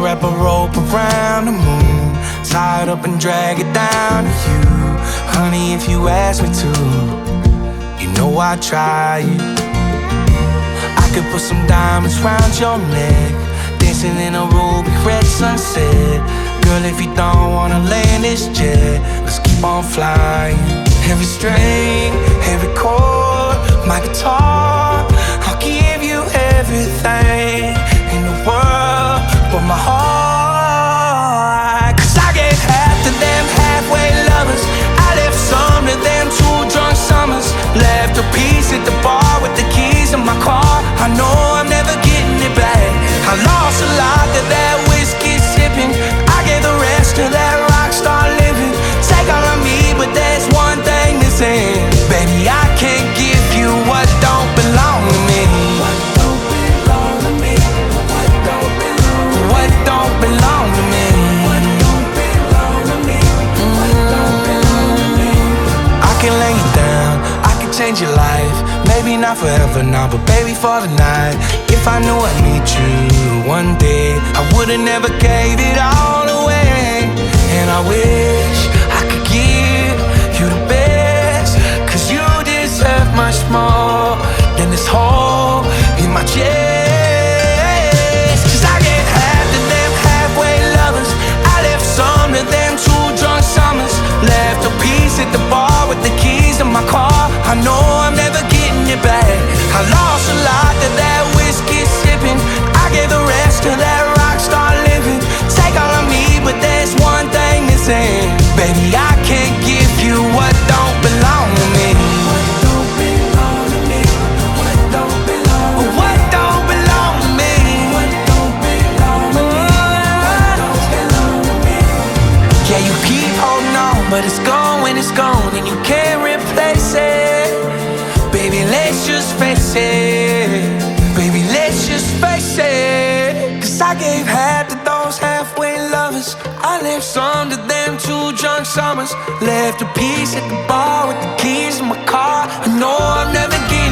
wrap a rope around the moon, tie it up and drag it down to you. Honey, if you ask me to, you know I'd try it. I could put some diamonds round your neck, dancing in a ruby red sunset. Girl, if you don't wanna land this jet, let's keep on flying. Every string, every chord, my guitar, I'll give you everything in the world but my heart. Cause I gave half to them halfway lovers, I left some to them 2 drunk summers. Left a piece at the bar with the keys in my car. I know I'm never getting it back. I lost a lot to that whiskey sipping, I gave the rest to that rock star living. Take all of me, but there's one thing missing. Baby, I can't give you what don't belong to me. What don't belong to me? What don't belong to me? What don't belong to me? What don't belong to me? What don't belong to me? I can lay you down, I can change your life. Maybe not forever now, but baby for the night. If I knew I'd meet you one day, I would've never gave it all away. And I wish I could give you the best, cause you deserve much more than this hole in my chest. Cause I gave half to them halfway lovers, I left some to them 2 drunk summers. Left a piece at the bar with the keys to my car. I know I'm never getting it back. I lost a lot to that whiskey sipping, I gave the rest to that rock star living. Take all of me, but there's one thing missing. Baby, I can't give you what don't belong to me. What don't belong to me? What don't belong to me? What don't belong to me? What don't belong to me? What don't belong to me? Yeah, you keep holding on, but it's gone when it's gone, and you can't replace it. Baby, let's just face it. Baby, let's just face it. Cause I gave half to those halfway lovers, I left some to them 2 drunk summers. Left a piece at the bar with the keys in my car. I know I'm never getting